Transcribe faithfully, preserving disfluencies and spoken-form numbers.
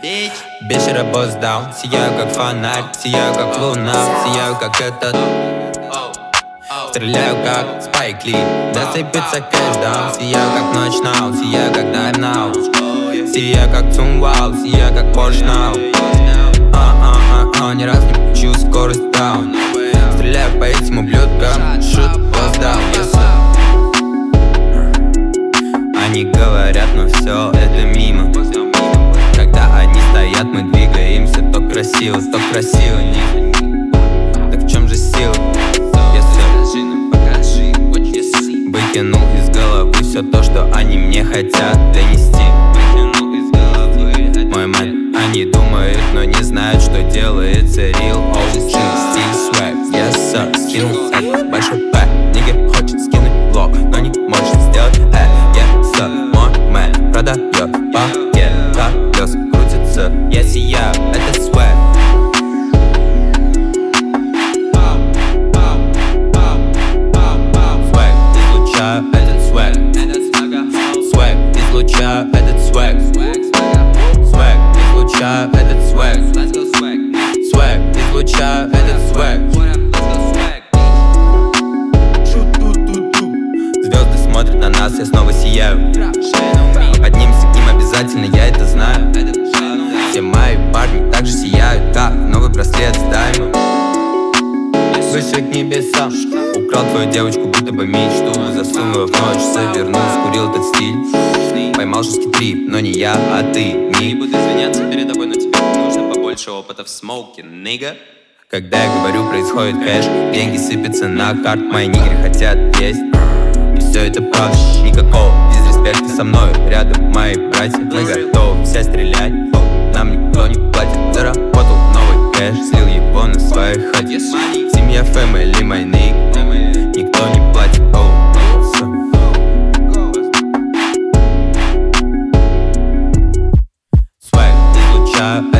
bitch. Беши работ сдал, сияю как фонарь, сияю как луна, сияю как этот. Стреляю как Спайк Ли, досыпется кэшдаун. Сияю как ночь нау, сияю как Dive Now. Сияю как Цунвал, сияю как Porsche Now. А-а-а-а, ни разу не получил скорость даун. Стреляю по этим ублюдкам, шут was down, yes sir. Они говорят, но все это мимо. Когда они стоят, мы двигаемся то красиво, то красиво, не. Так в чем же сила? Выкинул из головы все то, что они мне хотят донести. Мой мэн, они думают, но не знают, что делается real о джи. Стиль swag, yes sir. Скинул это большой пэк. Нигер хочет скинуть блок, но не может сделать э, yes sir. Мой мэн продает пакет, колес крутится. Я сияю, это swag. Этот свэг, свэг, излучаю этот свэг, свэг, излучаю этот свэг, свэг, излучаю этот свэг. Звезды смотрят на нас, я снова сияю. Поднимемся к ним обязательно, я это знаю. Все мои парни также сияют, как новый браслет с даймом. Выше к небесам. Украл твою девочку, будто бы мечту. Засунул в ночь, завернул, скурил этот стиль. Поймал жесткий трип, но не я, а ты. Не буду извиняться перед тобой, но тебе нужно побольше опыта в смоуке, нига. Когда я говорю, происходит кэш, деньги сыпятся на карт, мои нигеры хотят есть. И все это правда, никакого дизреспекта со мной. Рядом мои братья, мы готовы все стрелять. Нам никто не платит, заработал новый кэш, слил его на своих хат. Семья, family, my nigga, никто не платит, оу. Swag, излучаю